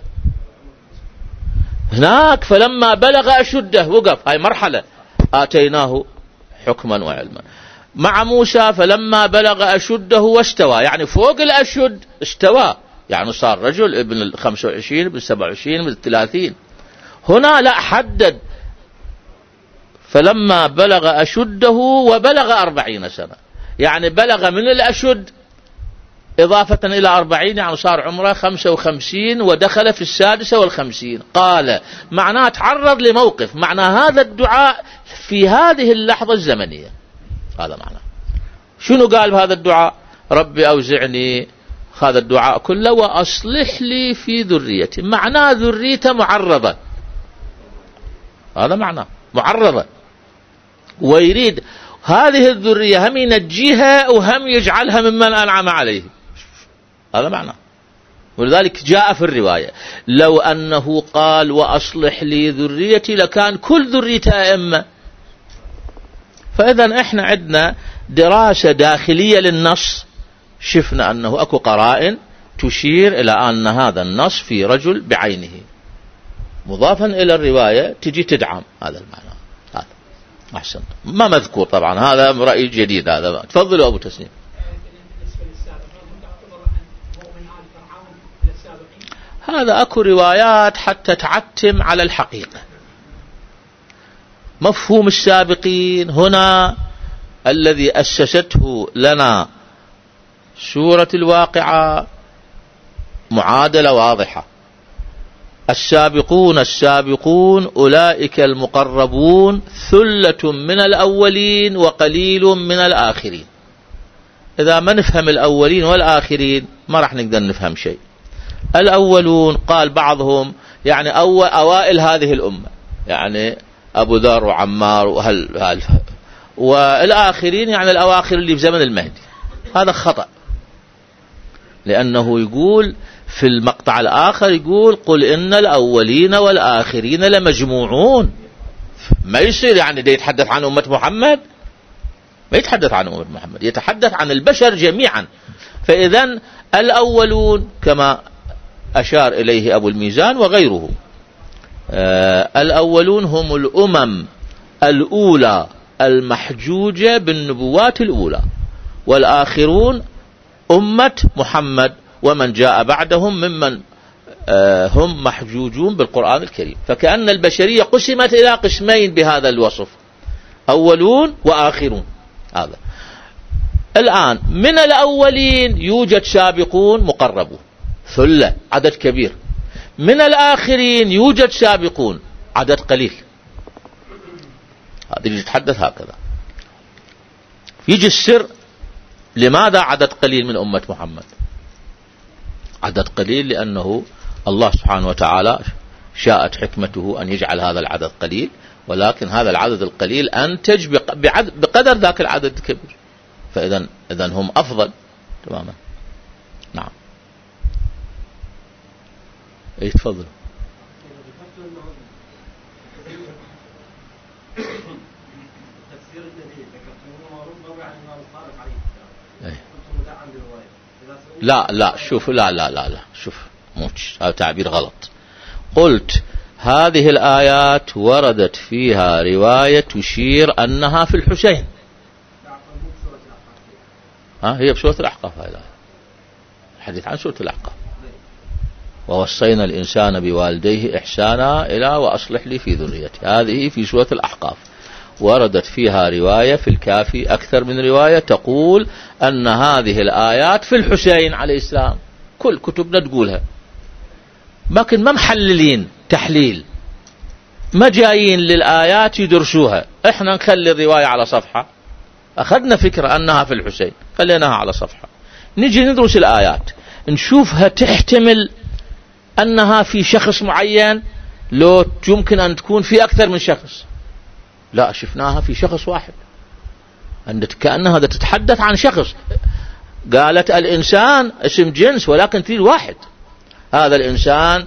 هناك فلما بلغ أشده وقف، هاي مرحلة آتيناه حكما وعلما. مع موسى فلما بلغ أشده واستوى، يعني فوق الأشد استوى، يعني صار رجل ابن الخمسة وعشرين ابن السبع وعشرين ابن الثلاثين. هنا لا، حدد فلما بلغ أشده وبلغ أربعين سنة، يعني بلغ من الأشد إضافة إلى أربعين، يعني صار عمره خمسة وخمسين ودخل في السادسة والخمسين. قال معناه تعرض لموقف، معنى هذا الدعاء في هذه اللحظة الزمنية، هذا معناه. شنو قال بهذا الدعاء؟ ربي أوزعني، هذا الدعاء كله وأصلح لي في ذريتي، معناه ذريته معرضة، هذا معناه معرضة، ويريد هذه الذرية هم ينجيها وهم يجعلها ممن أنعم عليه، هذا معناه. ولذلك جاء في الرواية لو أنه قال وأصلح لي ذريتي لكان كل ذريته أئمة. فإذا إحنا عندنا دراسة داخلية للنص، شفنا أنه أكو قرائن تشير إلى أن هذا النص في رجل بعينه، مضافا إلى الرواية تجي تدعم هذا المعنى. هذا أحسن، ما مذكور طبعا، هذا رأي جديد. هذا تفضلوا أبو تسنيم. هذا أكو روايات حتى تعتم على الحقيقة. مفهوم السابقين هنا الذي أسسته لنا سورة الواقعة معادلة واضحة. السابقون السابقون أولئك المقربون ثلة من الأولين وقليل من الآخرين. إذا ما نفهم الأولين والآخرين ما راح نقدر نفهم شيء. الأولون قال بعضهم يعني أول أوائل هذه الأمة، يعني أبو ذر وعمار وهل والآخرين يعني الأواخر اللي في زمن المهدي. هذا خطأ، لأنه يقول في المقطع الآخر يقول قل إن الأولين والآخرين لمجموعون. ما يصير يعني ده يتحدث عن أمة محمد، ما يتحدث عن أمة محمد، يتحدث عن البشر جميعا. فإذن الأولون كما أشار إليه أبو الميزان وغيره، آه الأولون هم الأمم الأولى المحجوجة بالنبوات الأولى، والآخرون أمة محمد ومن جاء بعدهم ممن آه هم محجوجون بالقرآن الكريم. فكأن البشرية قسمت إلى قسمين بهذا الوصف، أولون وآخرون. هذا الآن من الأولين يوجد سابقون مقربون ثلة عدد كبير، من الآخرين يوجد سابقون عدد قليل. هذا اللي يتحدث هكذا. يجي السر لماذا عدد قليل من أمة محمد؟ عدد قليل لأنه الله سبحانه وتعالى شاءت حكمته أن يجعل هذا العدد قليل، ولكن هذا العدد القليل أنتج بقدر ذاك العدد الكبير، فإذا إذن هم أفضل تماما. نعم. ايه تفضل. لا لا شوف لا لا لا لا شوف موش هذا تعبير غلط. قلت هذه الآيات وردت فيها رواية تشير أنها في الحسين. ها هي بسورة الأحقاف هاي الآية، الحديث عن سورة الأحقاف. ووصينا الإنسان بوالديه إحسانا إلى وأصلح لي في ذريتي، هذه في سورة الأحقاف. وردت فيها رواية في الكافي أكثر من رواية تقول أن هذه الآيات في الحسين عليه السلام. كل كتبنا تقولها، لكن ما محللين تحليل، ما جايين للآيات يدرسوها. احنا نخلي الرواية على صفحة، أخذنا فكرة أنها في الحسين خليناها على صفحة، نجي ندرس الآيات نشوفها تحتمل أنها في شخص معين، لو يمكن أن تكون في أكثر من شخص. لا، شفناها في شخص واحد، كأنها تتحدث عن شخص. قالت الإنسان اسم جنس ولكن تريد واحد. هذا الإنسان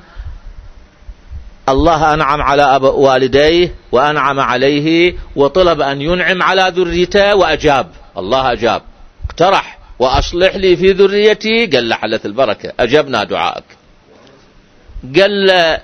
الله أنعم على والديه وأنعم عليه وطلب أن ينعم على ذريته وأجاب، الله أجاب، اقترح وأصلح لي في ذريتي، قال له حلت البركة أجبنا دعائك. قال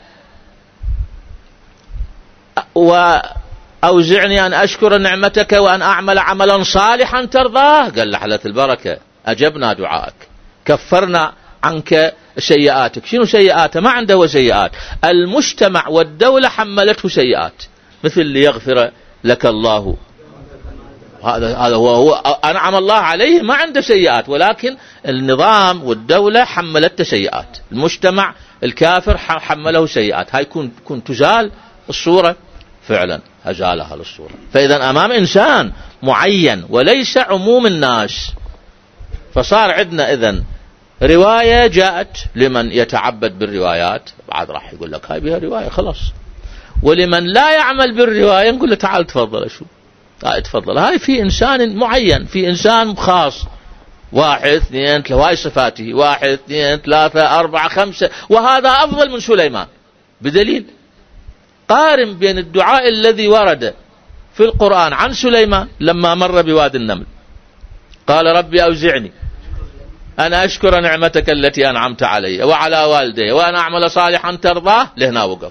وأوزعني أن أشكر نعمتك وأن أعمل عملا صالحا ترضاه، قال له حلت البركة أجبنا دعائك، كفرنا عنك سيئاتك. شنو سيئاته؟ ما عنده سيئات، المجتمع والدولة حملته سيئات، مثل ليغفر لك الله. هذا هذا هو, هو أنعم الله عليه، ما عنده سيئات، ولكن النظام والدولة حملته سيئات، المجتمع الكافر حمله سيئات. هاي كن كن تزال الصورة، فعلا أزالها الصورة. فإذا أمام إنسان معين وليس عموم الناس. فصار عندنا إذن رواية جاءت لمن يتعبد بالروايات، بعد راح يقول لك هاي بها رواية خلاص. ولمن لا يعمل بالرواية نقول له تعال تفضل، شو هاي تفضل، هاي في إنسان معين، في إنسان خاص، واحد اثنين ثلاثة، هاي صفاته، واحد اثنين ثلاثة أربعة خمسة، وهذا أفضل من سليمان. بدليل قارن بين الدعاء الذي ورد في القرآن عن سليمان لما مر بوادي النمل، قال ربي أوزعني أنا أشكر نعمتك التي أنعمت علي وعلى والدي وأن أعمل صالحا ترضاه، لهنا وقف،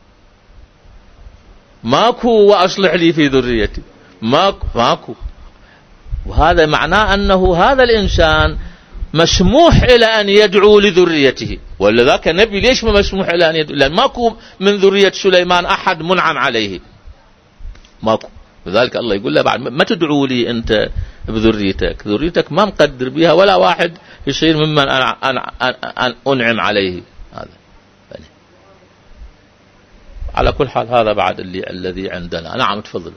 ماكو وأصلح لي في ذريتي، ماكو ماكو. وهذا معناه أنه هذا الإنسان مسموح إلى أن يدعو لذريته، ولذلك النبي ليش ما مسموح إلى أن يدعو؟ لأن ماكو من ذرية سليمان أحد منعم عليه، ماكو. لذلك الله يقول له بعد ما تدعو لي أنت بذريتك، ذريتك ما مقدر بها ولا واحد يصير ممن أنا أنا أنا أنعم عليه. هذا على كل حال هذا بعد اللي الذي عندنا. نعم تفضل.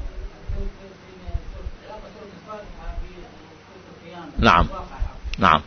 نعم نعم.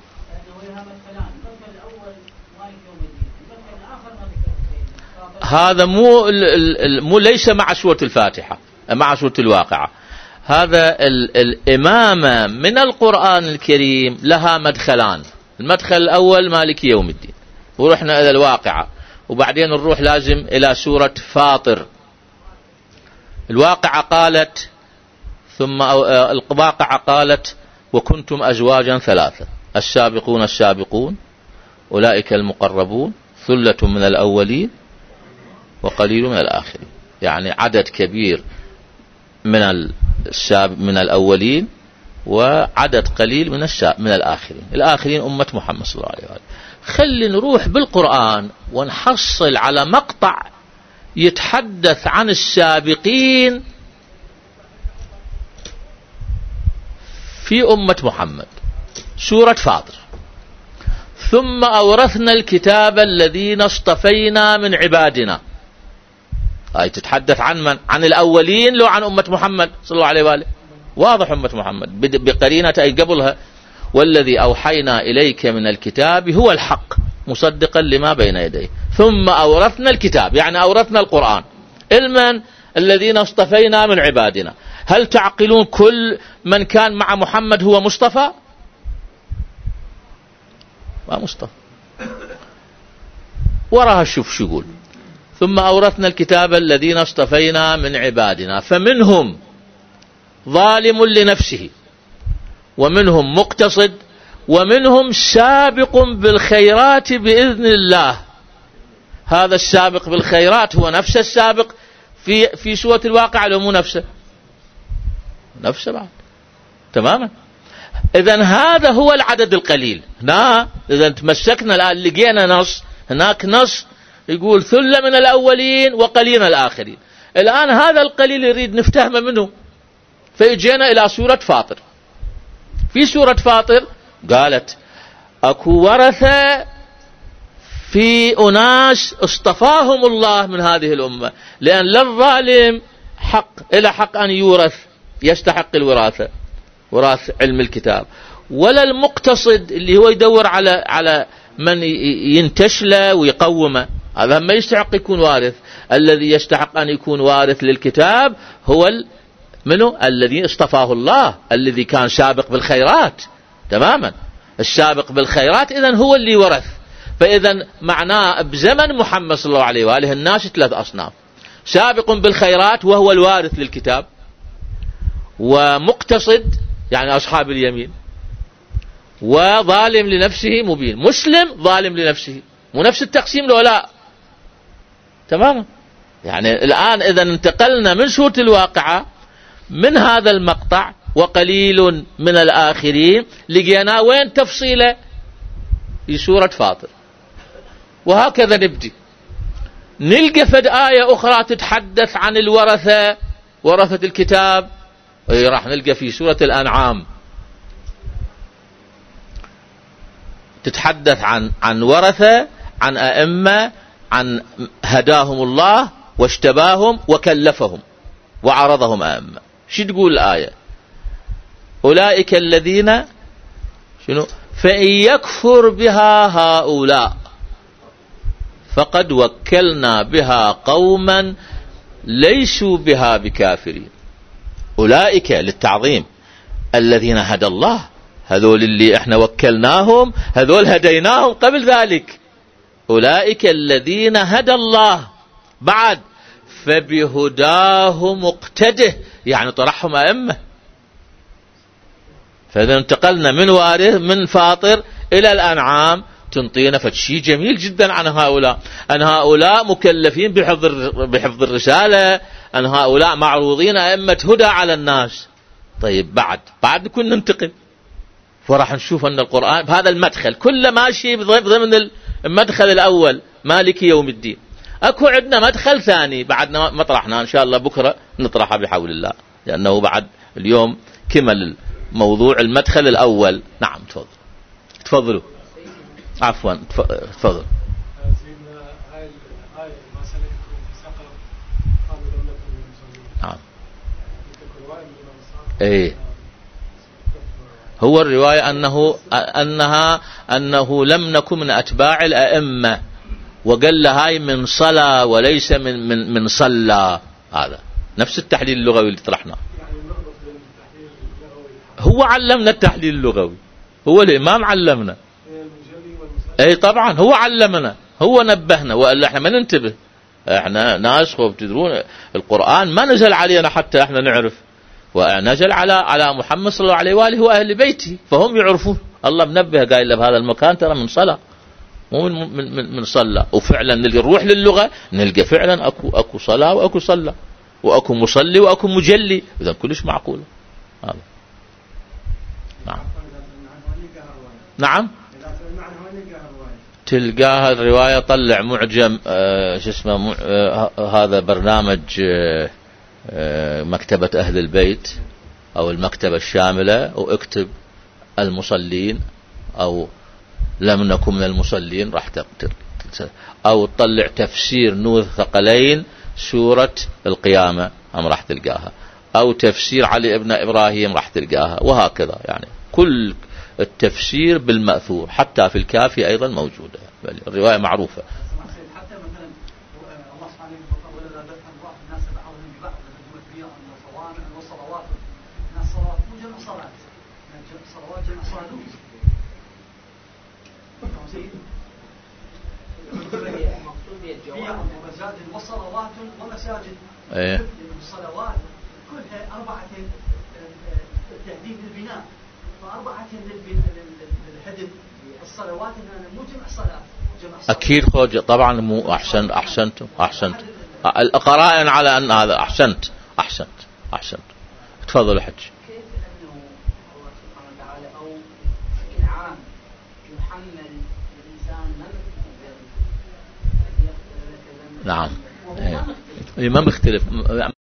هذا مو مو ليس مع سورة الفاتحة، مع سورة الواقعة. هذا ال الإمامة من القرآن الكريم لها مدخلان، المدخل الأول مالك يوم الدين، ورحنا إلى الواقعة، وبعدين نروح لازم إلى سورة فاطر. الواقعة قالت ثم الواقعة قالت وكنتم أزواجا ثلاثة السابقون السابقون أولئك المقربون ثلة من الأولين وقليل من الآخرين، يعني عدد كبير من الساب من الأولين وعدد قليل من الساب من الآخرين. الآخرين أمة محمد صلى الله عليه وسلم. خلي نروح بالقرآن ونحصل على مقطع يتحدث عن السابقين في أمة محمد. سورة فاطر: ثم أورثنا الكتاب الذين اصطفينا من عبادنا. هاي تتحدث عن من؟ عن الأولين لو عن أمة محمد صلى الله عليه وآله؟ واضح أمة محمد بقرينة أي قبلها: والذي أوحينا إليك من الكتاب هو الحق مصدقا لما بين يديه ثم أورثنا الكتاب، يعني أورثنا القرآن. المن؟ الذين اصطفينا من عبادنا. هل تعقلون كل من كان مع محمد هو مصطفى؟ ما مصطفى. وراها شوف شو يقول: ثم أورثنا الكتاب الذين اصطفينا من عبادنا فمنهم ظالم لنفسه ومنهم مقتصد ومنهم سابق بالخيرات بإذن الله. هذا السابق بالخيرات هو نفس السابق في في سورة الواقعة لو مو نفسه؟ نفسه بعد تماما. إذن هذا هو العدد القليل. هنا إذا تمسكنا الآن لقينا نص، هناك نص يقول ثلة من الأولين وقليل من الآخرين. الآن هذا القليل يريد نفتهمه منه، فيجينا إلى سورة فاطر. في سورة فاطر قالت أكو ورثة في أناس اصطفاهم الله من هذه الأمة، لأن للظالم حق إلى حق أن يورث يستحق الوراثة وراث علم الكتاب، ولا المقتصد اللي هو يدور على على من ينتشله ويقومه، هذا ما يستحق يكون وارث. الذي يستحق أن يكون وارث للكتاب هو منه؟ الذي اصطفاه الله، الذي كان سابق بالخيرات تماما. السابق بالخيرات إذن هو اللي ورث. فإذن معناه بزمن محمد صلى الله عليه وآله الناس ثلاث أصناف: سابق بالخيرات وهو الوارث للكتاب، ومقتصد يعني أصحاب اليمين، وظالم لنفسه مبين. مسلم ظالم لنفسه، مو نفس التقسيم لو لا؟ تماما. يعني الآن إذا انتقلنا من سورة الواقعة من هذا المقطع وقليل من الآخرين لقينا وين تفصيله؟ في سورة فاطر. وهكذا نبدي نلقى فد آية أخرى تتحدث عن الورثة، ورثة الكتاب، راح نلقى في سورة الأنعام تتحدث عن عن ورثة، عن أئمة، عن هداهم الله واشتباهم وكلفهم وعرضهم أئمة. شو تقول الآية؟ أولئك الذين شنو؟ فإن يكفر بها هؤلاء فقد وكلنا بها قوما ليسوا بها بكافرين. أولئك للتعظيم الذين هدى الله، هذول اللي احنا وكلناهم، هذول هديناهم قبل ذلك. أولئك الذين هدى الله، بعد فبهداه مقتده، يعني طرحهم أئمة. فإذا انتقلنا من وارث من فاطر إلى الأنعام تنطينا فشي جميل جدا عن هؤلاء، أن هؤلاء مكلفين بحفظ بحفظ الرسالة، أن هؤلاء معروضين أئمة هدى على الناس. طيب بعد بعد كنا ننتقل، فراح نشوف أن القرآن بهذا المدخل كله ماشي ضمن المدخل الأول مالك يوم الدين. أكو عندنا مدخل ثاني بعدنا ما طرحنا، إن شاء الله بكرة نطرحه بحول الله، لأنه بعد اليوم كمل موضوع المدخل الأول. نعم تفضل تفضلوا. عفوا تفضل. نعم. ايه هو الرواية أنه أنها أنه لم نكن من أتباع الأئمة، وقال هاي من صلى وليس من من من صلى. هذا نفس التحليل اللغوي اللي طرحناه. هو علمنا التحليل اللغوي، هو الإمام علمنا. اي طبعا هو علمنا، هو نبهنا، والا احنا ما ننتبه. احنا ناس خوف تدرون القرآن ما نزل علينا حتى احنا نعرف، ونزل على على محمد صلى الله عليه واله واهل بيته، فهم يعرفون. الله منبه قايل له بهذا المكان ترى من صلاة مو من من من, من صلى. وفعلا نلقى نروح للغة نلقى فعلا اكو اكو صلاة واكو صلى واكو مصلي واكو مجلي، اذا كلش معقول هذا. نعم نعم تلقاها الرواية. طلع معجم آه شو اسمه آه هذا برنامج آه آه مكتبة أهل البيت أو المكتبة الشاملة، واكتب المصلين أو لم نكن من المصلين راح تقتل، أو تطلع تفسير نور الثقلين سورة القيامة هم راح تلقاها، أو تفسير علي ابن إبراهيم راح تلقاها، وهكذا. يعني كل التفسير بالمأثور حتى في الكافي أيضا موجودة، الرواية معروفة. حتى مثلا الله سبحانه وتعالى ولا ذبح الله الناس بعضهم ببعض كبيرا وصوامع وصلوات، الناس صلوات مو جمع صلاة، صلوات جمع صالوت. ومساجد وصلوات ومساجد. ايه الصلوات كلها أربعة تهديد للبناء، فأربعة للهدم. الصلوات هنا مو جمع صلاة، جمع صلاة. أكيد خوجة طبعا. مو أحسن أحسنت أحسنت القرائن على أن هذا أحسنت أحسنت أحسنت. تفضل حج. كيف أنه الله سبحانه وتعالى أو بشكل عام يحمل الإنسان ما نعم ما مختلف